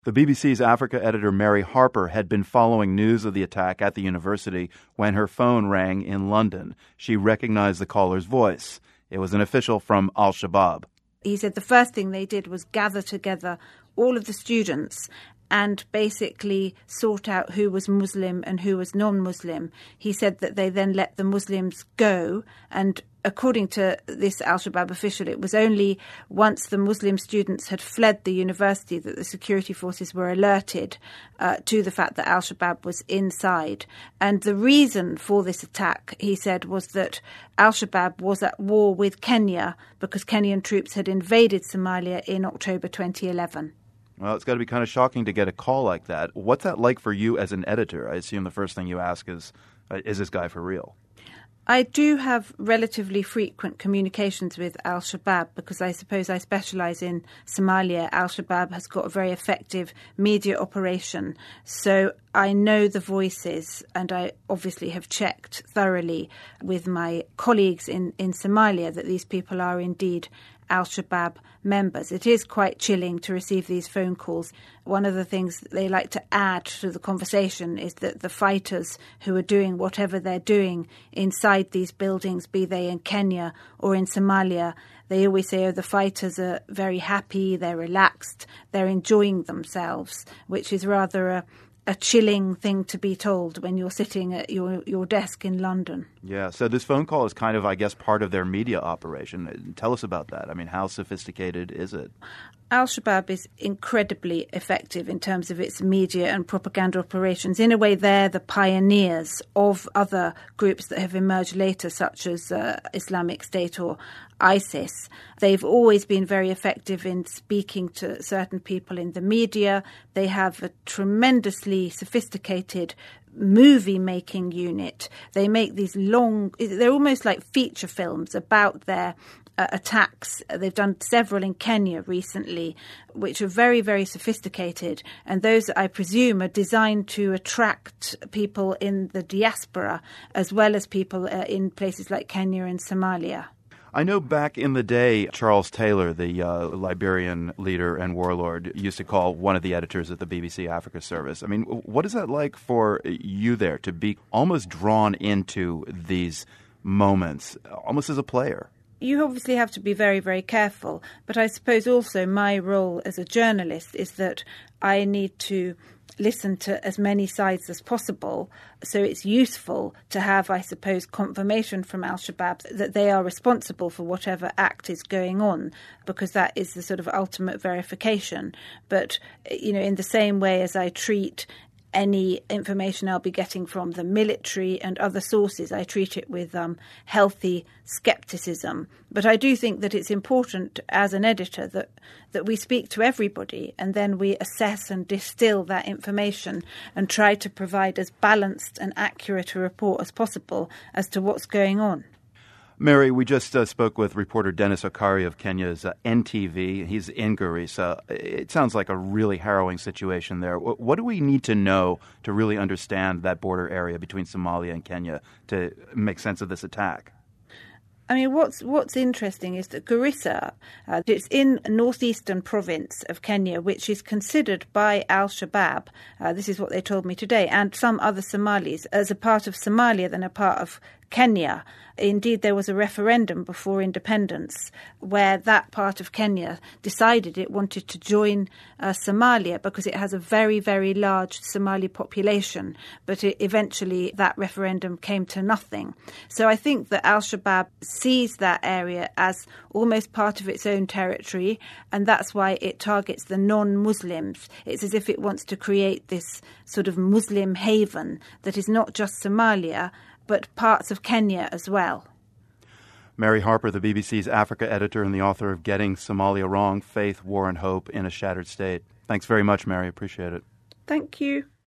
The BBC's Africa editor Mary Harper had been following news of the attack at the university when her phone rang in London. She recognized the caller's voice. It was an official from Al-Shabaab. He said the first thing they did was gather together all of the students and basically sort out who was Muslim and who was non-Muslim. He said that they then let the Muslims go, and according to this Al-Shabaab official, it was only once the Muslim students had fled the university that the security forces were alerted to the fact that Al-Shabaab was inside. And the reason for this attack, he said, was that Al-Shabaab was at war with Kenya because Kenyan troops had invaded Somalia in October 2011. Well, it's got to be kind of shocking to get a call like that. What's that like for you as an editor? I assume the first thing you ask is this guy for real? I do have relatively frequent communications with Al-Shabaab because I suppose I specialise in Somalia. Al-Shabaab has got a very effective media operation. So I know the voices, and I obviously have checked thoroughly with my colleagues in Somalia that these people are indeed Al-Shabaab members. It is quite chilling to receive these phone calls. One of the things that they like to add to the conversation is that the fighters who are doing whatever they're doing inside these buildings, be they in Kenya or in Somalia, they always say, the fighters are very happy, they're relaxed, they're enjoying themselves, which is rather a chilling thing to be told when you're sitting at your desk in London. Yeah, so this phone call is kind of, I guess, part of their media operation. Tell us about that. I mean, how sophisticated is it? Al-Shabaab is incredibly effective in terms of its media and propaganda operations. In a way, they're the pioneers of other groups that have emerged later, such as Islamic State or ISIS. They've always been very effective in speaking to certain people in the media. They have a tremendously sophisticated movie-making unit. They make these they're almost like feature films about their attacks. They've done several in Kenya recently, which are very, very sophisticated. And those, I presume, are designed to attract people in the diaspora as well as people in places like Kenya and Somalia. I know back in the day, Charles Taylor, the Liberian leader and warlord, used to call one of the editors at the BBC Africa Service. I mean, what is that like for you there to be almost drawn into these moments, almost as a player? You obviously have to be very, very careful. But I suppose also my role as a journalist is that I need to listen to as many sides as possible. So it's useful to have, I suppose, confirmation from Al-Shabaab that they are responsible for whatever act is going on, because that is the sort of ultimate verification. But, in the same way as I treat any information I'll be getting from the military and other sources, I treat it with healthy skepticism. But I do think that it's important as an editor that we speak to everybody and then we assess and distill that information and try to provide as balanced and accurate a report as possible as to what's going on. Mary, we just spoke with reporter Dennis Okari of Kenya's NTV. He's in Garissa. It sounds like a really harrowing situation there. What do we need to know to really understand that border area between Somalia and Kenya to make sense of this attack? I mean, what's interesting is that Garissa, it's in northeastern province of Kenya, which is considered by Al-Shabaab, this is what they told me today, and some other Somalis, as a part of Somalia than a part of Kenya. Indeed, there was a referendum before independence where that part of Kenya decided it wanted to join Somalia because it has a very, very large Somali population. But eventually that referendum came to nothing. So I think that Al-Shabaab sees that area as almost part of its own territory, and that's why it targets the non-Muslims. It's as if it wants to create this sort of Muslim haven that is not just Somalia, but parts of Kenya as well. Mary Harper, the BBC's Africa editor and the author of Getting Somalia Wrong, Faith, War and Hope in a Shattered State. Thanks very much, Mary. Appreciate it. Thank you.